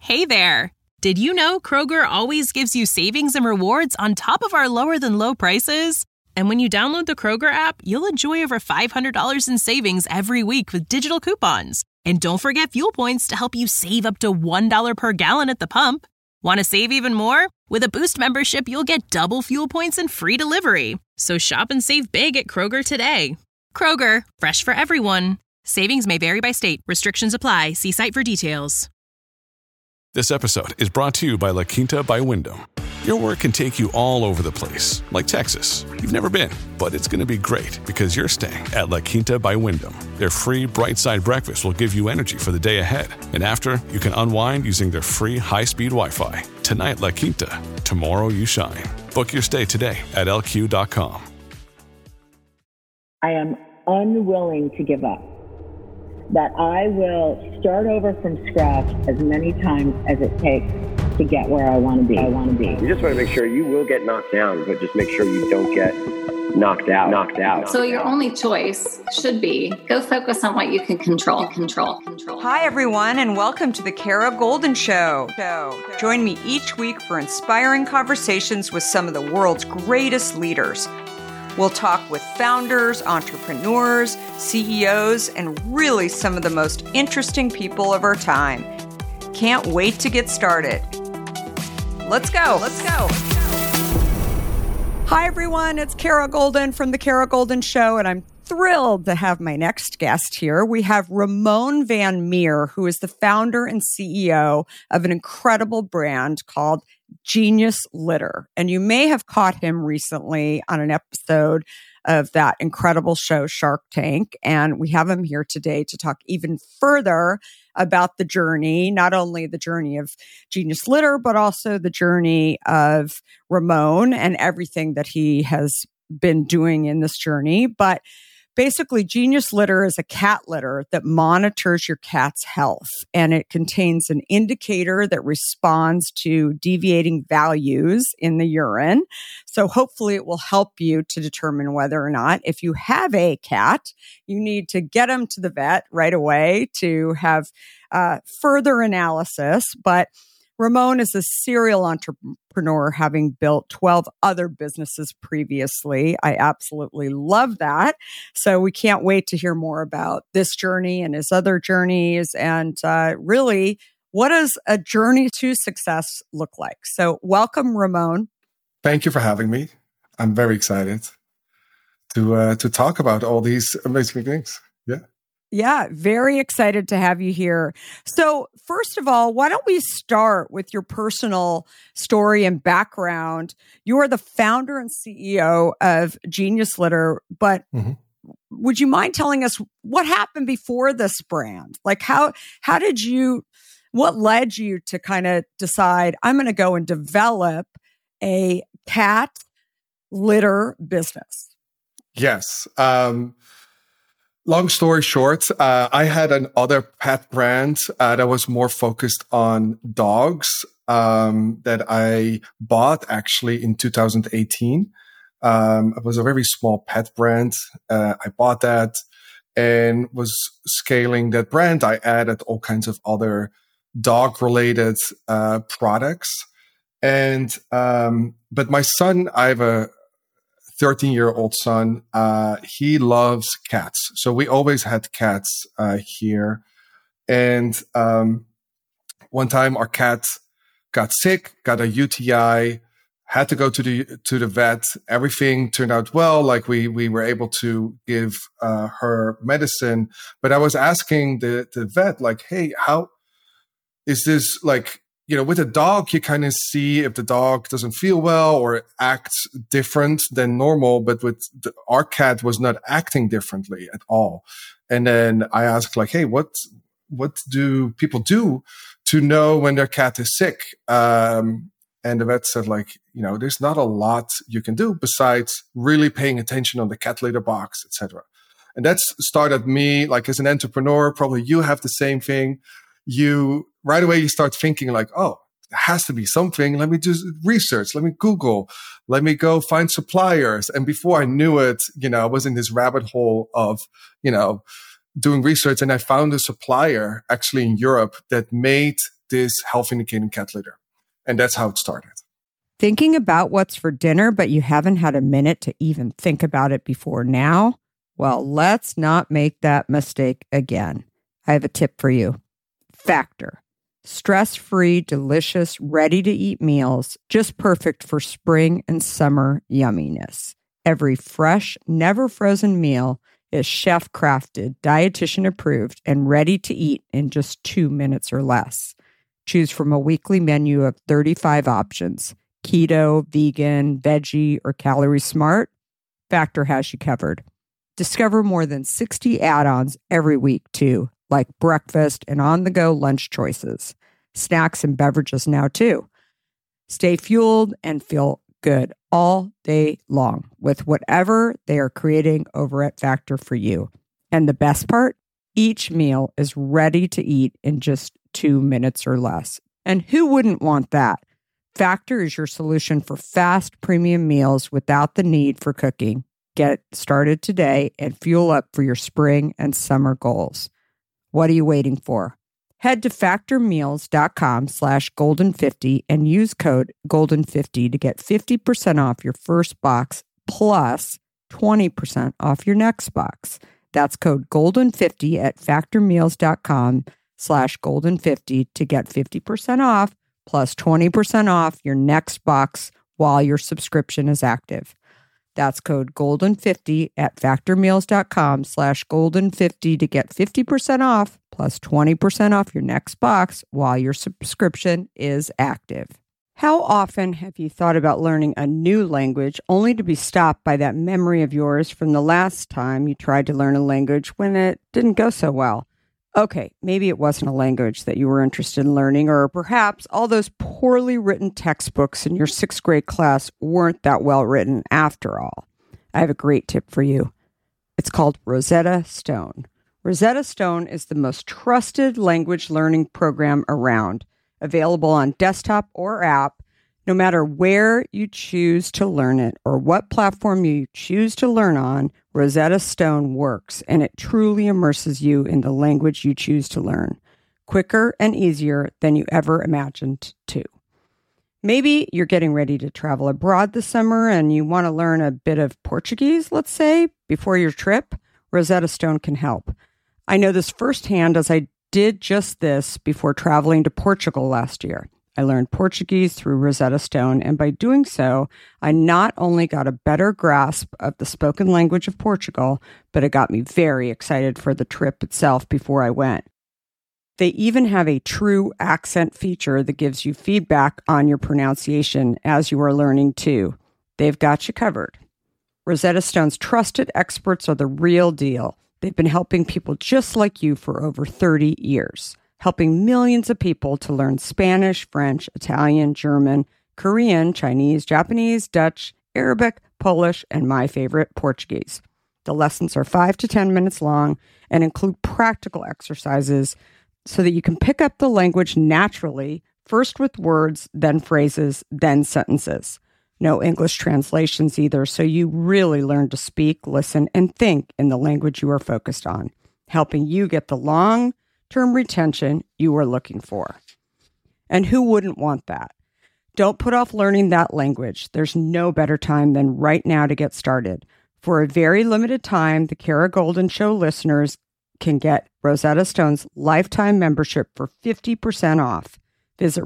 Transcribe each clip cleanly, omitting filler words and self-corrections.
Hey there! Did you know Kroger always gives you savings and rewards on top of our lower-than-low prices? And when you download the Kroger app, you'll enjoy over $500 in savings every week with digital coupons. And don't forget fuel points to help you save up to $1 per gallon at the pump. Want to save even more? With a Boost membership, you'll get double fuel points and free delivery. So shop and save big at Kroger today. Kroger, fresh for everyone. Savings may vary by state. Restrictions apply. See site for details. This episode is brought to you by La Quinta by Wyndham. Your work can take you all over the place, like Texas. You've never been, but it's going to be great because you're staying at La Quinta by Wyndham. Their free Bright Side breakfast will give you energy for the day ahead. And after, you can unwind using their free high-speed Wi-Fi. Tonight, La Quinta. Tomorrow, you shine. Book your stay today at LQ.com. I am unwilling to give up. That I will start over from scratch as many times as it takes to get where I want to be. You just want to make sure you will get knocked down, but just make sure you don't get knocked out. So your only choice should be go focus on what you can control. Hi, everyone, and welcome to the Kara Goldin Show. Join me each week for inspiring conversations with some of the world's greatest leaders. We'll talk with founders, entrepreneurs, CEOs, and really some of the most interesting people of our time. Can't wait to get started. Let's go. Hi, everyone. It's Kara Goldin from The Kara Goldin Show, and I'm thrilled to have my next guest here. We have Ramon Van Meer, who is the founder and CEO of an incredible brand called Genius Litter. And you may have caught him recently on an episode of that incredible show, Shark Tank. And we have him here today to talk even further about the journey, not only the journey of Genius Litter, but also the journey of Ramon and everything that he has been doing in this journey. But basically, Genius Litter is a cat litter that monitors your cat's health, and it contains an indicator that responds to deviating values in the urine. So hopefully it will help you to determine whether or not, if you have a cat, you need to get them to the vet right away to have further analysis. But Ramon is a serial entrepreneur, having built 12 other businesses previously. I absolutely love that. So we can't wait to hear more about this journey and his other journeys. And really, what does a journey to success look like? So welcome, Ramon. Thank you for having me. I'm very excited to talk about all these amazing things. Yeah, very excited to have you here. So first of all, why don't we start with your personal story and background? You are the founder and CEO of Genius Litter, but would you mind telling us what happened before this brand? Like what led you to kind of decide, I'm going to go and develop a cat litter business? Yes. Long story short, I had another pet brand that was more focused on dogs that I bought actually in 2018. It was a very small pet brand. I bought that and was scaling that brand. I added all kinds of other dog-related products. And but my son, I have a 13-year-old son, he loves cats. So we always had cats here. And one time our cat got sick, got a UTI, had to go to the vet. Everything turned out well. Like we were able to give her medicine. But I was asking the vet, like, hey, how is this like, with a dog, you kind of see if the dog doesn't feel well or acts different than normal. But with our cat was not acting differently at all. And then I asked like, hey, what do people do to know when their cat is sick? And the vet said like, there's not a lot you can do besides really paying attention on the cat litter box, etc. And that's started me like as an entrepreneur. Probably you have the same thing. Right away, you start thinking like, oh, there has to be something. Let me do research. Let me Google. Let me go find suppliers. And before I knew it, I was in this rabbit hole of, doing research. And I found a supplier actually in Europe that made this health indicating cat litter. And that's how it started. Thinking about what's for dinner, but you haven't had a minute to even think about it before now? Well, let's not make that mistake again. I have a tip for you. Factor. Stress-free, delicious, ready-to-eat meals, just perfect for spring and summer yumminess. Every fresh, never frozen meal is chef-crafted, dietitian-approved, and ready to eat in just 2 minutes or less. Choose from a weekly menu of 35 options. Keto, vegan, veggie, or calorie smart, Factor has you covered. Discover more than 60 add-ons every week, too, like breakfast and on-the-go lunch choices. Snacks and beverages now, too. Stay fueled and feel good all day long with whatever they are creating over at Factor for you. And the best part? Each meal is ready to eat in just 2 minutes or less. And who wouldn't want that? Factor is your solution for fast premium meals without the need for cooking. Get started today and fuel up for your spring and summer goals. What are you waiting for? Head to factormeals.com/golden50 and use code golden50 to get 50% off your first box plus 20% off your next box. That's code golden50 at factormeals.com/golden50 to get 50% off plus 20% off your next box while your subscription is active. That's code golden50 at factormeals.com/golden50 to get 50% off plus 20% off your next box while your subscription is active. How often have you thought about learning a new language only to be stopped by that memory of yours from the last time you tried to learn a language when it didn't go so well? Okay, maybe it wasn't a language that you were interested in learning, or perhaps all those poorly written textbooks in your 6th grade class weren't that well written after all. I have a great tip for you. It's called Rosetta Stone. Rosetta Stone is the most trusted language learning program around, available on desktop or app, no matter where you choose to learn it or what platform you choose to learn on. Rosetta Stone works, and it truly immerses you in the language you choose to learn, quicker and easier than you ever imagined to. Maybe you're getting ready to travel abroad this summer and you want to learn a bit of Portuguese, let's say, before your trip. Rosetta Stone can help. I know this firsthand as I did just this before traveling to Portugal last year. I learned Portuguese through Rosetta Stone, and by doing so, I not only got a better grasp of the spoken language of Portugal, but it got me very excited for the trip itself before I went. They even have a true accent feature that gives you feedback on your pronunciation as you are learning too. They've got you covered. Rosetta Stone's trusted experts are the real deal. They've been helping people just like you for over 30 years. Helping millions of people to learn Spanish, French, Italian, German, Korean, Chinese, Japanese, Dutch, Arabic, Polish, and my favorite, Portuguese. The lessons are 5 to 10 minutes long and include practical exercises so that you can pick up the language naturally, first with words, then phrases, then sentences. No English translations either, so you really learn to speak, listen, and think in the language you are focused on, helping you get the long-term retention you are looking for. And who wouldn't want that? Don't put off learning that language. There's no better time than right now to get started. For a very limited time, the Kara Goldin Show listeners can get Rosetta Stone's lifetime membership for 50% off. Visit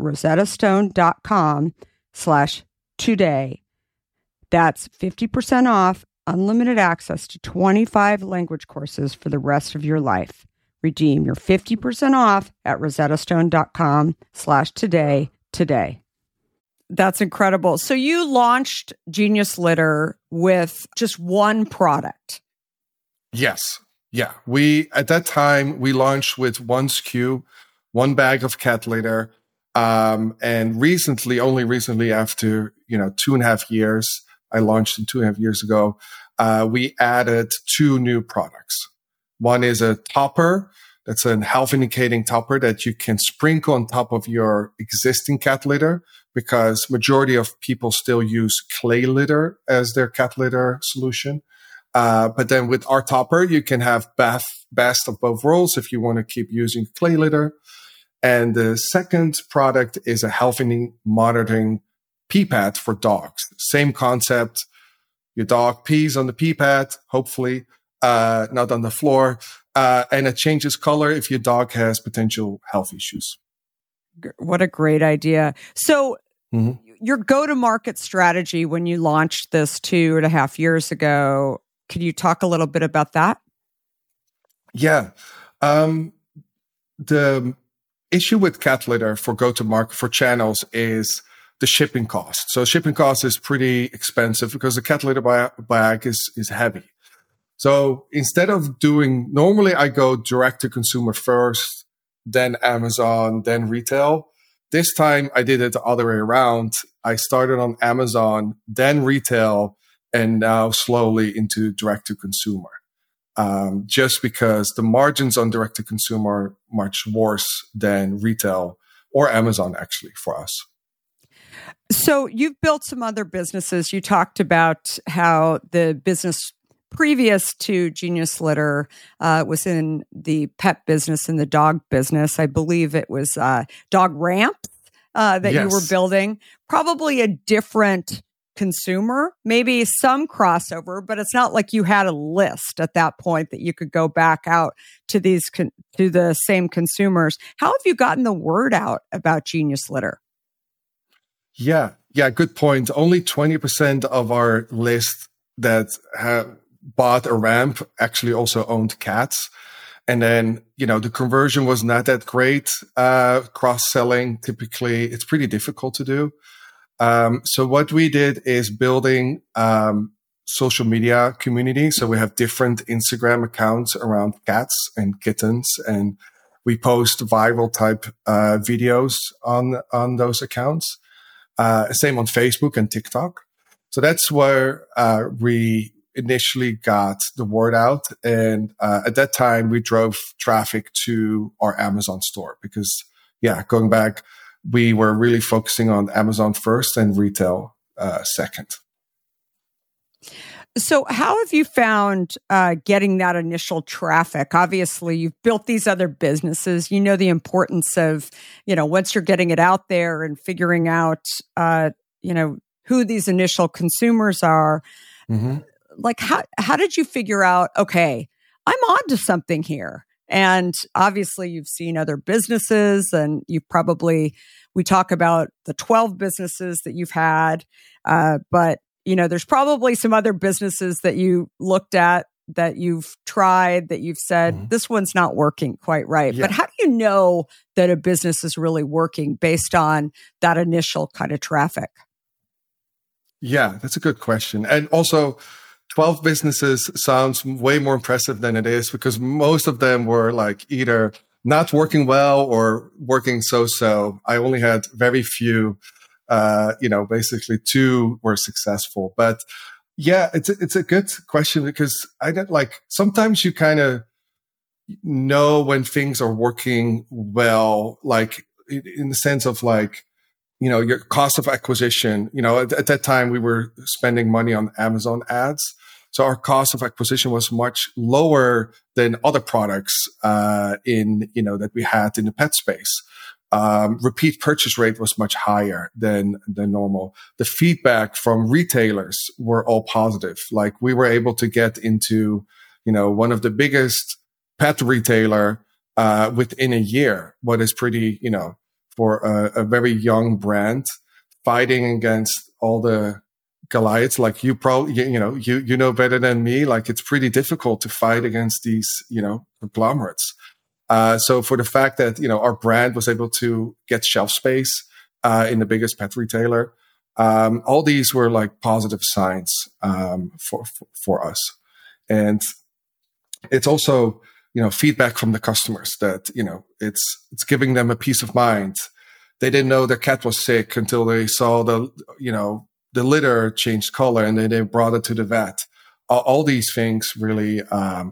rosettastone.com/today. That's 50% off, unlimited access to 25 language courses for the rest of your life. Redeem your 50% off at rosettastone.com/today today. That's incredible. So you launched Genius Litter with just one product. Yes. Yeah. At that time, we launched with one SKU, one bag of cat litter. And only recently after, 2.5 years, I launched in 2.5 years ago, we added 2 new products. One is a topper. That's a health indicating topper that you can sprinkle on top of your existing cat litter, because majority of people still use clay litter as their cat litter solution. But then with our topper, you can have best of both worlds if you want to keep using clay litter. And the second product is a healthy monitoring pee pad for dogs. Same concept. Your dog pees on the pee pad, hopefully, not on the floor. And it changes color if your dog has potential health issues. What a great idea. So your go-to-market strategy when you launched this 2.5 years ago, could you talk a little bit about that? Yeah. The issue with cat litter for go-to-market for channels is the shipping cost. So shipping cost is pretty expensive because the cat litter bag is heavy. So instead of normally I go direct to consumer first, then Amazon, then retail. This time I did it the other way around. I started on Amazon, then retail, and now slowly into direct to consumer. Just because the margins on direct to consumer are much worse than retail or Amazon actually for us. So you've built some other businesses. You talked about how the business previous to Genius Litter was in the pet business and the dog business. I believe it was dog ramps that you were building. Probably a different consumer, maybe some crossover, but it's not like you had a list at that point that you could go back out to these to the same consumers. How have you gotten the word out about Genius Litter? Yeah, good point. Only 20% of our list that have bought a ramp actually also owned cats. And then, the conversion was not that great. Cross-selling, typically, it's pretty difficult to do. So what we did is building social media community. So we have different Instagram accounts around cats and kittens, and we post viral type videos on those accounts. Same on Facebook and TikTok. So that's where we initially got the word out. And at that time, we drove traffic to our Amazon store because, going back, we were really focusing on Amazon first and retail second. So how have you found getting that initial traffic? Obviously, you've built these other businesses. You know the importance of, once you're getting it out there and figuring out, who these initial consumers are. Mm-hmm. Like, how did you figure out, okay, I'm onto something here? And obviously, you've seen other businesses, and we talk about the 12 businesses that you've had, but there's probably some other businesses that you looked at, that you've tried, that you've said, this one's not working quite right. Yeah. But how do you know that a business is really working based on that initial kind of traffic? Yeah, that's a good question. And also, 12 businesses sounds way more impressive than it is, because most of them were like either not working well or working so-so. I only had very few. Basically 2 were successful. But yeah, it's a good question, because sometimes you kind of know when things are working well, like in the sense of your cost of acquisition. At that time we were spending money on Amazon ads. So our cost of acquisition was much lower than other products, that we had in the pet space. Repeat purchase rate was much higher than normal. The feedback from retailers were all positive. Like, we were able to get into, one of the biggest pet retailer, within a year, what is pretty, for a very young brand, fighting against all the Goliaths. Like, you probably, you know better than me. Like, it's pretty difficult to fight against these, conglomerates. So for the fact that, our brand was able to get shelf space, in the biggest pet retailer, all these were like positive signs, for us. And it's also, feedback from the customers that, it's giving them a peace of mind. They didn't know their cat was sick until they saw the litter changed color, and then they brought it to the vet. All these things really,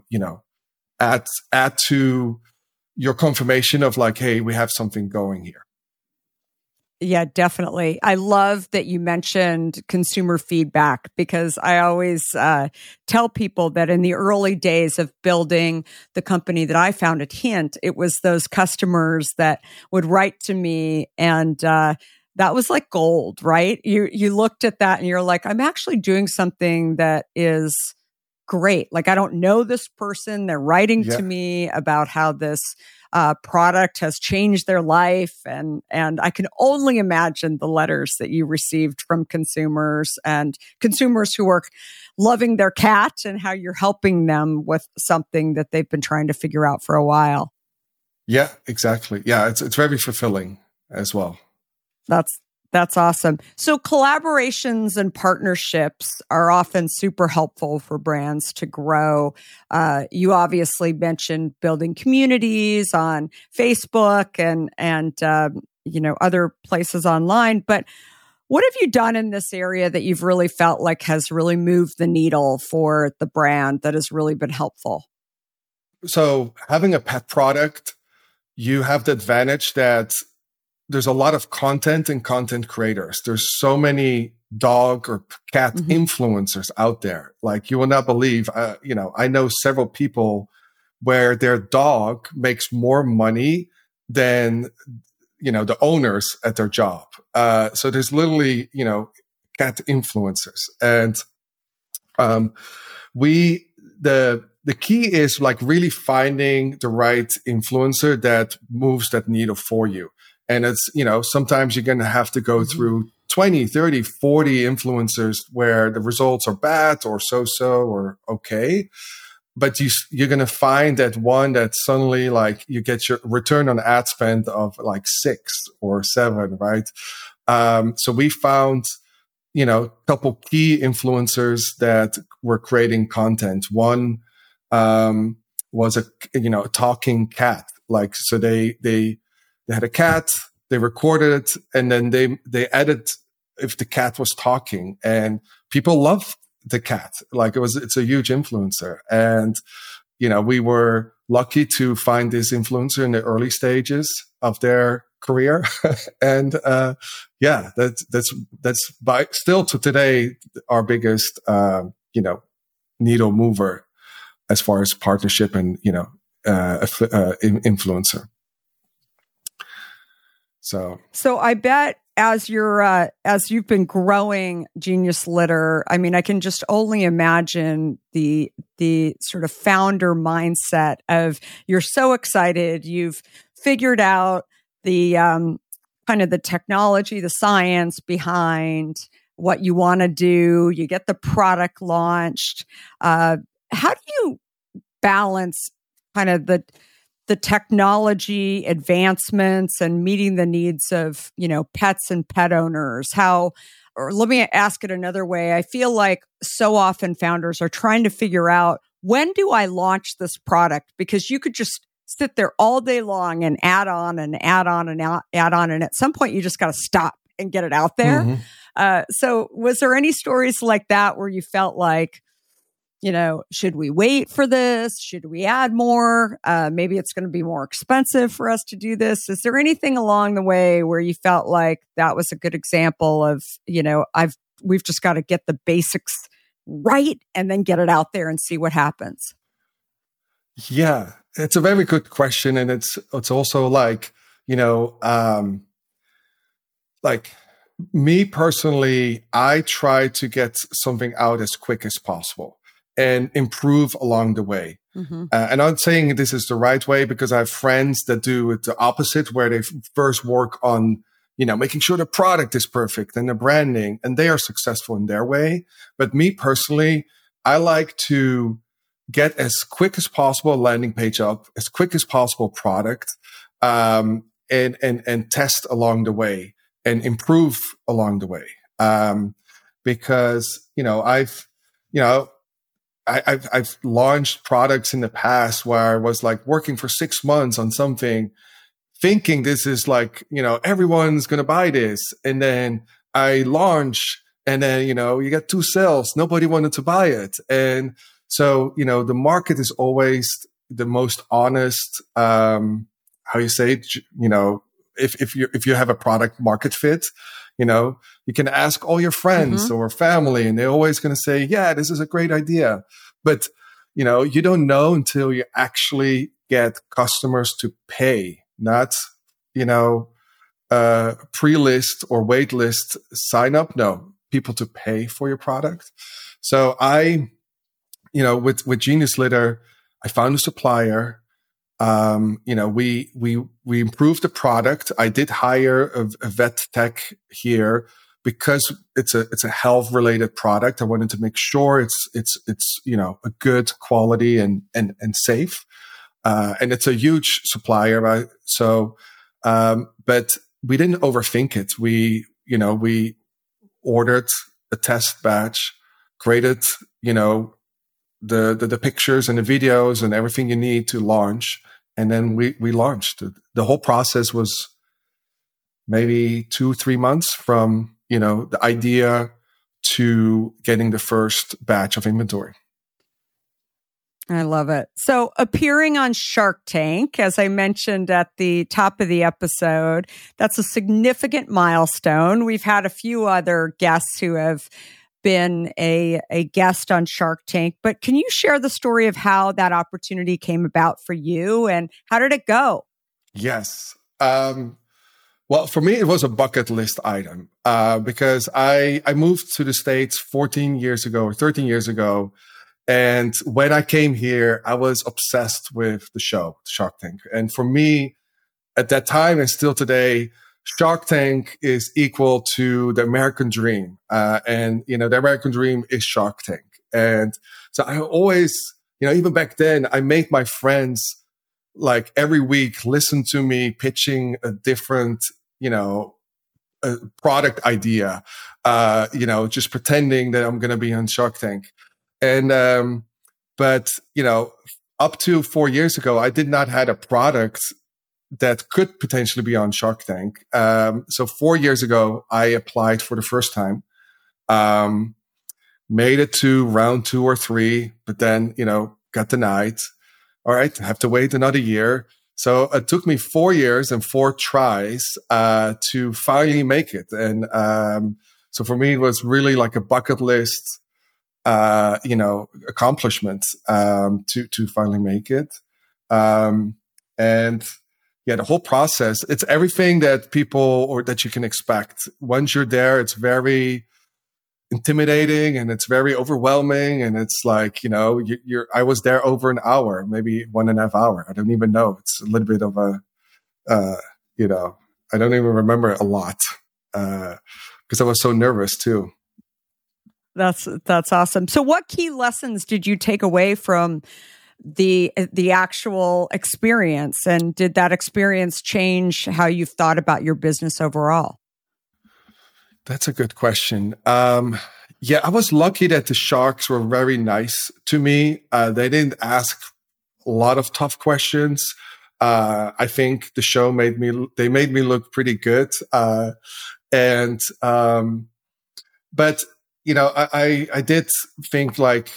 add to your confirmation of like, hey, we have something going here. Yeah, definitely. I love that you mentioned consumer feedback, because I always tell people that in the early days of building the company that I found at Hint, it was those customers that would write to me, and that was like gold, right? You looked at that and you're like, I'm actually doing something that is great. Like, I don't know this person. They're writing to me about how this product has changed their life. And I can only imagine the letters that you received from consumers who are loving their cat, and how you're helping them with something that they've been trying to figure out for a while. Yeah, exactly. Yeah, it's very fulfilling as well. That's awesome. So collaborations and partnerships are often super helpful for brands to grow. You obviously mentioned building communities on Facebook and other places online. But what have you done in this area that you've really felt like has really moved the needle for the brand that has really been helpful? So having a pet product, you have the advantage that there's a lot of content and content creators. There's so many dog or cat influencers out there. Like, you will not believe, I know several people where their dog makes more money than, the owners at their job. So there's literally, cat influencers. And, the key is like really finding the right influencer that moves that needle for you. And it's, sometimes you're going to have to go through 20, 30, 40 influencers where the results are bad or so-so or okay. But you're going to find that one that suddenly like you get your return on ad spend of like 6 or 7, right? So we found, a couple key influencers that were creating content. One was a talking cat. Like, so they had a cat, they recorded it, and then they added if the cat was talking, and people loved the cat. Like, it's a huge influencer. And, we were lucky to find this influencer in the early stages of their career. And, that's by still to today, our biggest, needle mover as far as partnership and, influencer. So I bet as you've been growing Genius Litter, I mean, I can just only imagine the sort of founder mindset of, you're so excited, you've figured out the kind of the technology, the science behind what you want to do. You get the product launched. How do you balance kind of the technology advancements and meeting the needs of, pets and pet owners? Or let me ask it another way. I feel like so often founders are trying to figure out, when do I launch this product? Because you could just sit there all day long and add on and add on and add on. And at some point you just got to stop and get it out there. So was there any stories like that where you felt like, should we wait for this? Should we add more? Maybe it's going to be more expensive for us to do this. Is there anything along the way where you felt like that was a good example of, we've just got to get the basics right and then get it out there and see what happens? Yeah, it's a very good question. And it's also like, like me personally, I try to get something out as quick as possible and improve along the way. And I'm not saying this is the right way, because I have friends that do it the opposite, where they first work on, making sure the product is perfect and the branding, and they are successful in their way. But me personally, I like to get as quick as possible landing page up, as quick as possible product, and test along the way and improve along the way. Because, I've launched products in the past where I was like working for 6 months on something, thinking this is like, everyone's going to buy this. And then I launch, and then, you get 2 sales. Nobody wanted to buy it. And so, the market is always the most honest, if you have a product market fit, you can ask all your friends or family, and they're always going to say, yeah, this is a great idea. But, you don't know until you actually get customers to pay, not, pre-list or wait list sign up. No, people to pay for your product. So with Genius Litter, I found a supplier. We improved the product. I did hire a vet tech here because it's a health related product. I wanted to make sure it's a good quality and safe. And it's a huge supplier, right? So, but we didn't overthink it. We ordered a test batch, created, the pictures and the videos and everything you need to launch. And then we launched. The whole process was maybe 2-3 months from, the idea to getting the first batch of inventory. I love it. So appearing on Shark Tank, as I mentioned at the top of the episode, that's a significant milestone. We've had a few other guests who have been a guest on Shark Tank, but can you share the story of how that opportunity came about for you and how did it go? Yes. Well, for me, it was a bucket list item because I moved to the States 14 years ago or 13 years ago. And when I came here, I was obsessed with the show, Shark Tank. And for me, at that time and still today, Shark Tank is equal to the American dream. And the American dream is Shark Tank. And so I always, even back then, I made my friends like every week listen to me pitching a different, a product idea, just pretending that I'm going to be on Shark Tank. And, but, up to 4 years ago, I did not have a product that could potentially be on Shark Tank. So 4 years ago, I applied for the first time, made it to round 2 or 3, but then, got denied. All right. I have to wait another year. So it took me 4 years and 4 tries, to finally make it. And, so for me, it was really like a bucket list, accomplishment, to finally make it. And yeah, the whole process, it's everything that people or that you can expect. Once you're there, it's very intimidating and it's very overwhelming. And it's like, I was there over an hour, maybe 1.5 hours. I don't even know. It's a little bit of I don't even remember a lot, because I was so nervous too. That's awesome. So what key lessons did you take away from the actual experience, and did that experience change how you've thought about your business overall? That's a good question. Yeah, I was lucky that the sharks were very nice to me. They didn't ask a lot of tough questions. I think the show made me look pretty good. But I did think like,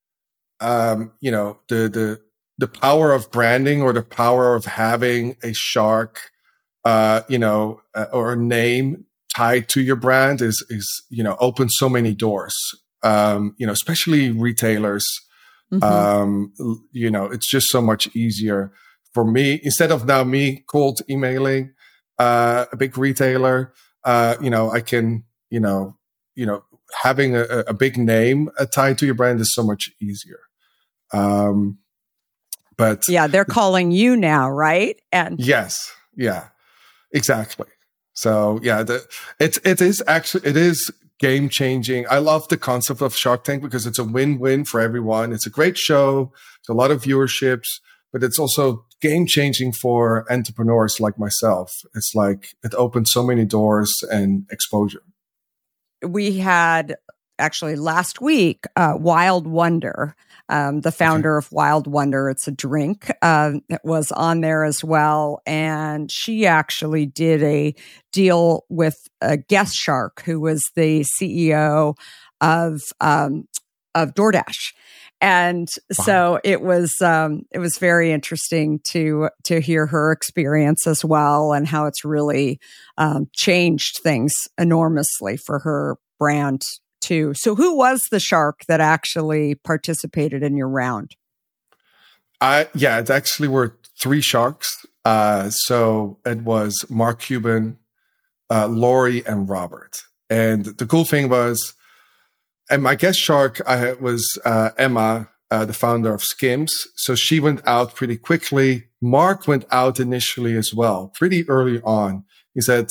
the power of branding or the power of having a shark, or a name tied to your brand is opens so many doors, especially retailers. Mm-hmm. It's just so much easier for me instead of now me cold emailing, a big retailer, I can, having a big name tied to your brand is so much easier. But yeah, they're calling you now, right? And yes, yeah, exactly. So yeah, it is game changing. I love the concept of Shark Tank because it's a win-win for everyone. It's a great show. It's a lot of viewerships, but it's also game changing for entrepreneurs like myself. It's like it opens so many doors and exposure. We had actually last week, Wild Wonder, the founder of Wild Wonder, it's a drink, that was on there as well. And she actually did a deal with Guest Shark, who was the CEO of DoorDash. And so it was very interesting to hear her experience as well, and how it's really changed things enormously for her brand too. So who was the shark that actually participated in your round? It actually were 3 sharks. So it was Mark Cuban, Lori, and Robert. And the cool thing was, and my guest shark was Emma, the founder of Skims. So she went out pretty quickly. Mark went out initially as well, pretty early on. He said,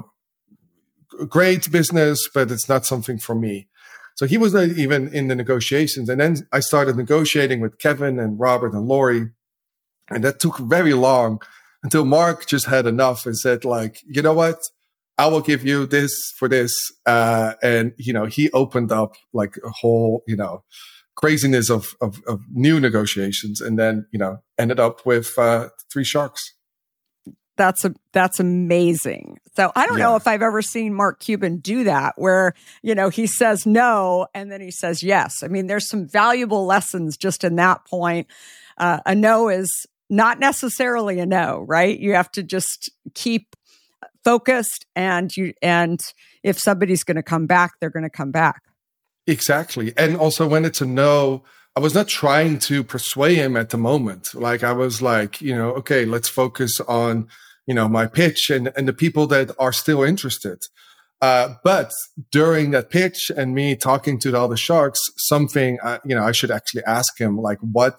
great business, but it's not something for me. So he was not even in the negotiations. And then I started negotiating with Kevin and Robert and Lori. And that took very long until Mark just had enough and said, like, you know what? I will give you this for this. And, he opened up like a whole, craziness of new negotiations, and then, ended up with 3 sharks. That's amazing. So I don't know if I've ever seen Mark Cuban do that, where, he says no and then he says yes. I mean, there's some valuable lessons just in that point. A no is not necessarily a no, right? You have to just keep focused, and if somebody's going to come back, they're going to come back. Exactly. And also when it's a no, I was not trying to persuade him at the moment. Like I was like, okay, let's focus on, my pitch and the people that are still interested. But during that pitch and me talking to the other sharks, something, I should actually ask him, like, what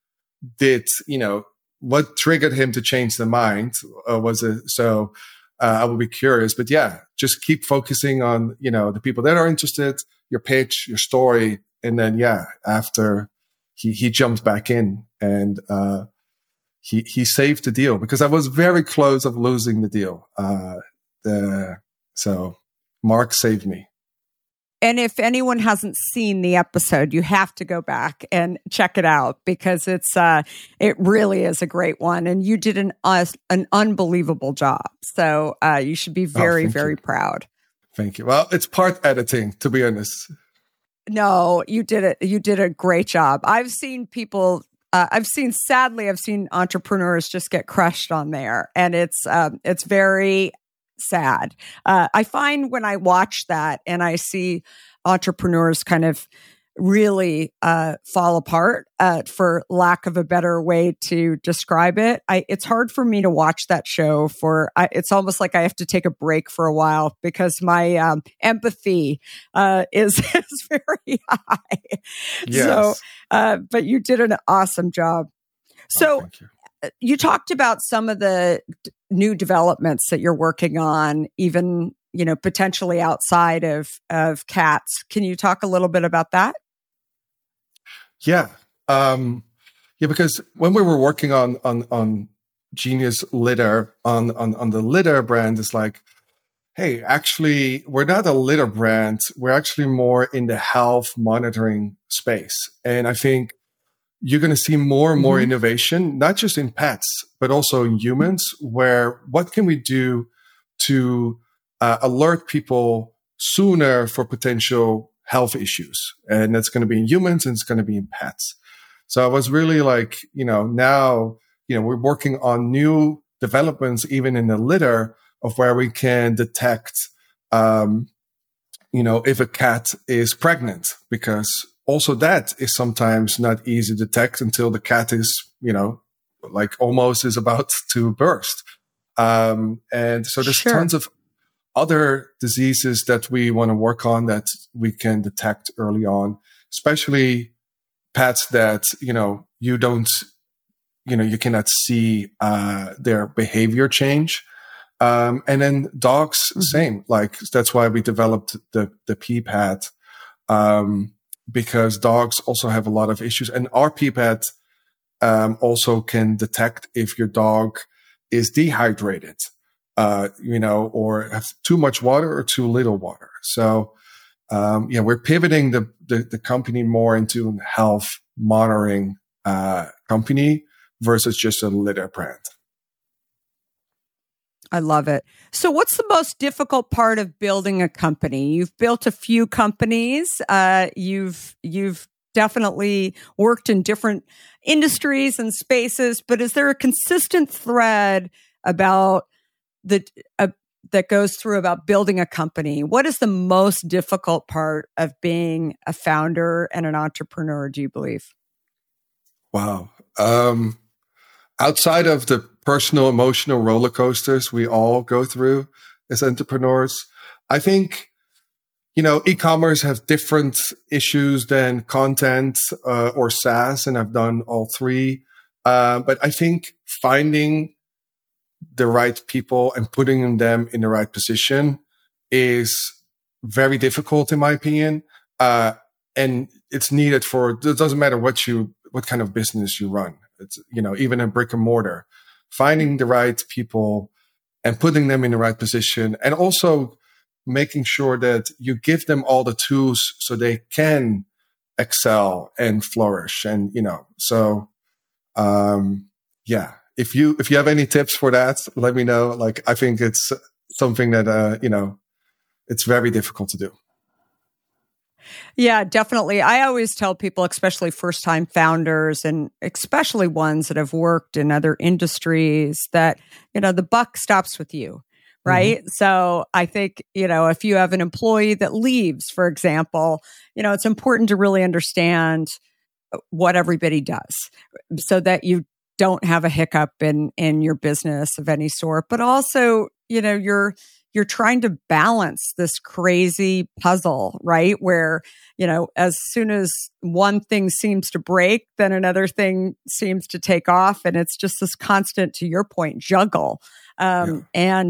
triggered him to change the mind? Was it so? I would be curious, but just keep focusing on, the people that are interested, your pitch, your story. And then, after he jumped back in and, he saved the deal, because I was very close of losing the deal. So Mark saved me. And if anyone hasn't seen the episode, you have to go back and check it out, because it really is a great one. And you did an unbelievable job. So you should be very, very proud. Thank you. Well, it's part editing, to be honest. No, you did it. You did a great job. I've seen people. I've seen entrepreneurs just get crushed on there, and it's very sad. I find when I watch that and I see entrepreneurs kind of really fall apart, for lack of a better way to describe it. It's hard for me to watch that show. It's almost like I have to take a break for a while, because my empathy is very high. Yes. So, but you did an awesome job. So you talked about some of the new developments that you're working on, even, potentially outside of cats. Can you talk a little bit about that? Yeah. Because when we were working on Genius Litter, on the litter brand, it's like, hey, actually, we're not a litter brand. We're actually more in the health monitoring space. And I think you're going to see more and more innovation, not just in pets, but also in humans, where what can we do to alert people sooner for potential health issues? And that's going to be in humans and it's going to be in pets. So I was really like, now, we're working on new developments, even in the litter, of where we can detect, if a cat is pregnant, because also that is sometimes not easy to detect until the cat is, like almost is about to burst. And so there's tons of other diseases that we want to work on that we can detect early on, especially pets that, you cannot see their behavior change. And then dogs, same. Like that's why we developed the PPAT, because dogs also have a lot of issues. And our PPAT also can detect if your dog is dehydrated, or have too much water or too little water. So, we're pivoting the company more into a health monitoring company versus just a litter brand. I love it. So what's the most difficult part of building a company? You've built a few companies. You've definitely worked in different industries and spaces, but is there a consistent thread about that goes through about building a company? What is the most difficult part of being a founder and an entrepreneur, do you believe? Wow. Outside of the personal, emotional roller coasters we all go through as entrepreneurs, I think, e-commerce have different issues than content or SaaS, and I've done all three. But I think finding the right people and putting them in the right position is very difficult, in my opinion. And it's needed it doesn't matter what kind of business you run. It's, even a brick and mortar, finding the right people and putting them in the right position, and also making sure that you give them all the tools so they can excel and flourish. And, yeah. If you have any tips for that, let me know. Like, I think it's something that, it's very difficult to do. Yeah, definitely. I always tell people, especially first-time founders and especially ones that have worked in other industries, that, the buck stops with you, right? Mm-hmm. So I think, if you have an employee that leaves, for example, it's important to really understand what everybody does so that you don't have a hiccup in your business of any sort. But also, you're trying to balance this crazy puzzle, right? Where, as soon as one thing seems to break, then another thing seems to take off. And it's just this constant, to your point, juggle. And,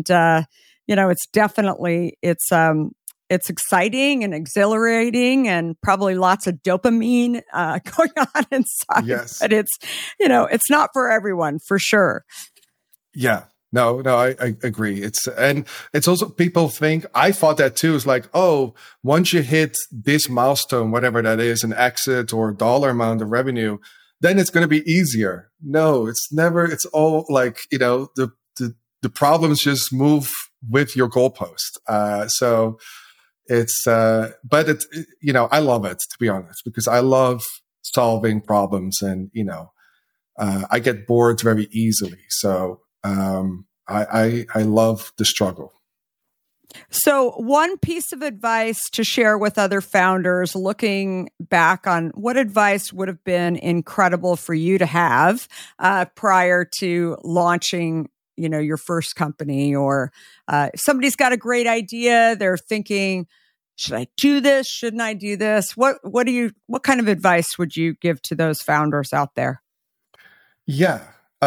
it's definitely, it's exciting and exhilarating and probably lots of dopamine going on inside. Yes. But it's not for everyone, for sure. Yeah. No, I agree. It's also, people think, I thought that too. It's like, oh, once you hit this milestone, whatever that is, an exit or dollar amount of revenue, then it's going to be easier. No, it's never. It's all like, the problems just move with your goalpost. So it's, but it's, I love it, to be honest, because I love solving problems, and, I get bored very easily. So, I love the struggle. So one piece of advice to share with other founders looking back on what advice would have been incredible for you to have prior to launching, your first company, or if somebody's got a great idea, they're thinking, should I do this? Shouldn't I do this? What kind of advice would you give to those founders out there? Yeah.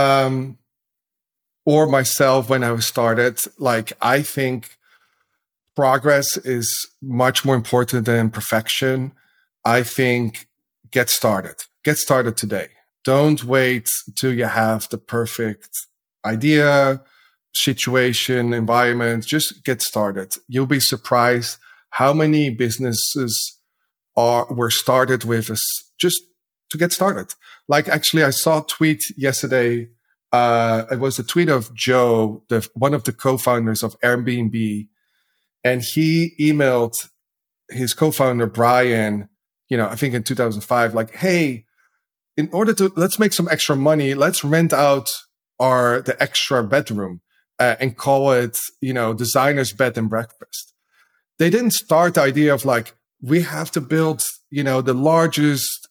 Or myself when I was started, like, I think progress is much more important than perfection. I think get started today. Don't wait till you have the perfect idea, situation, environment. Just get started. You'll be surprised how many businesses were started with just to get started. Like, actually, I saw a tweet yesterday. It was a tweet of Joe, one of the co-founders of Airbnb, and he emailed his co-founder Brian, I think in 2005, like, hey, let's make some extra money, let's rent out the extra bedroom and call it, designer's bed and breakfast. They didn't start the idea of like, we have to build, the largest,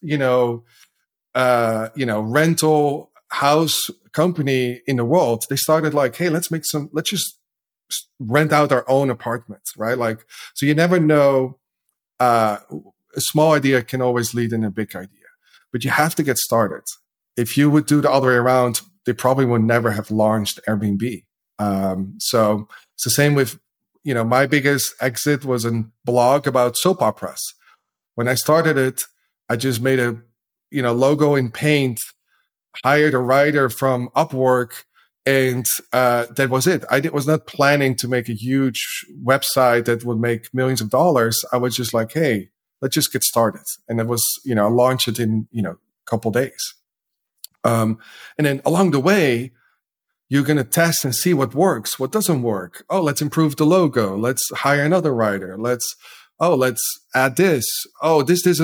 rental house company in the world. They started like, hey, let's just rent out our own apartments, right? Like, so you never know, a small idea can always lead in a big idea, but you have to get started. If you would do the other way around, they probably would never have launched Airbnb. So it's the same with, my biggest exit was a blog about soap operas. When I started it, I just made a, logo in Paint, hired a writer from Upwork, and that was it. I was not planning to make a huge website that would make millions of dollars. I was just like, hey, let's just get started. And it was, launch it in, a couple days. And then along the way, you're going to test and see what works, what doesn't work. Oh, let's improve the logo. Let's hire another writer. Let's add this. Oh, this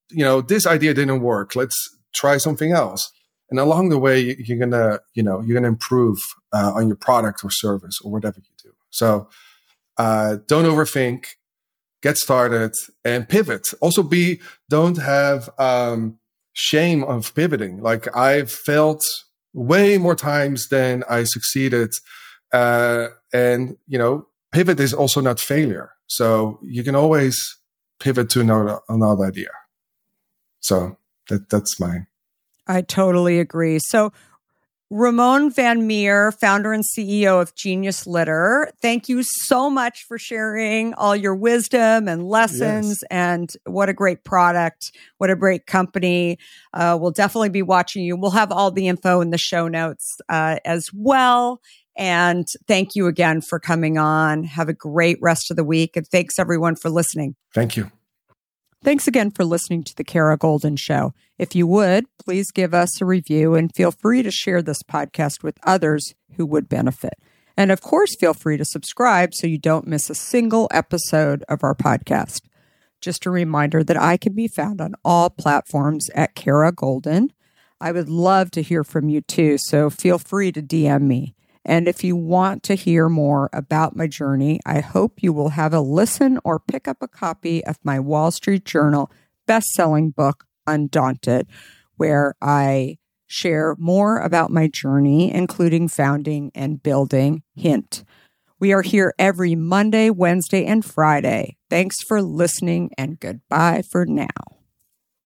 this idea didn't work. Let's try something else. And along the way, you're gonna improve on your product or service or whatever you do. So don't overthink. Get started and pivot. Also, don't have shame of pivoting. Like, I've failed way more times than I succeeded, and pivot is also not failure. So you can always pivot to another idea. So that's mine. I totally agree. So Ramon van Meer, founder and CEO of Genius Litter, thank you so much for sharing all your wisdom and lessons. Yes. And what a great product. What a great company. We'll definitely be watching you. We'll have all the info in the show notes as well. And thank you again for coming on. Have a great rest of the week. And thanks everyone for listening. Thank you. Thanks again for listening to The Kara Goldin Show. If you would, please give us a review and feel free to share this podcast with others who would benefit. And of course, feel free to subscribe so you don't miss a single episode of our podcast. Just a reminder that I can be found on all platforms at Kara Goldin. I would love to hear from you too, so feel free to DM me. And if you want to hear more about my journey, I hope you will have a listen or pick up a copy of my Wall Street Journal best-selling book, Undaunted, where I share more about my journey, including founding and building Hint. We are here every Monday, Wednesday, and Friday. Thanks for listening, and goodbye for now.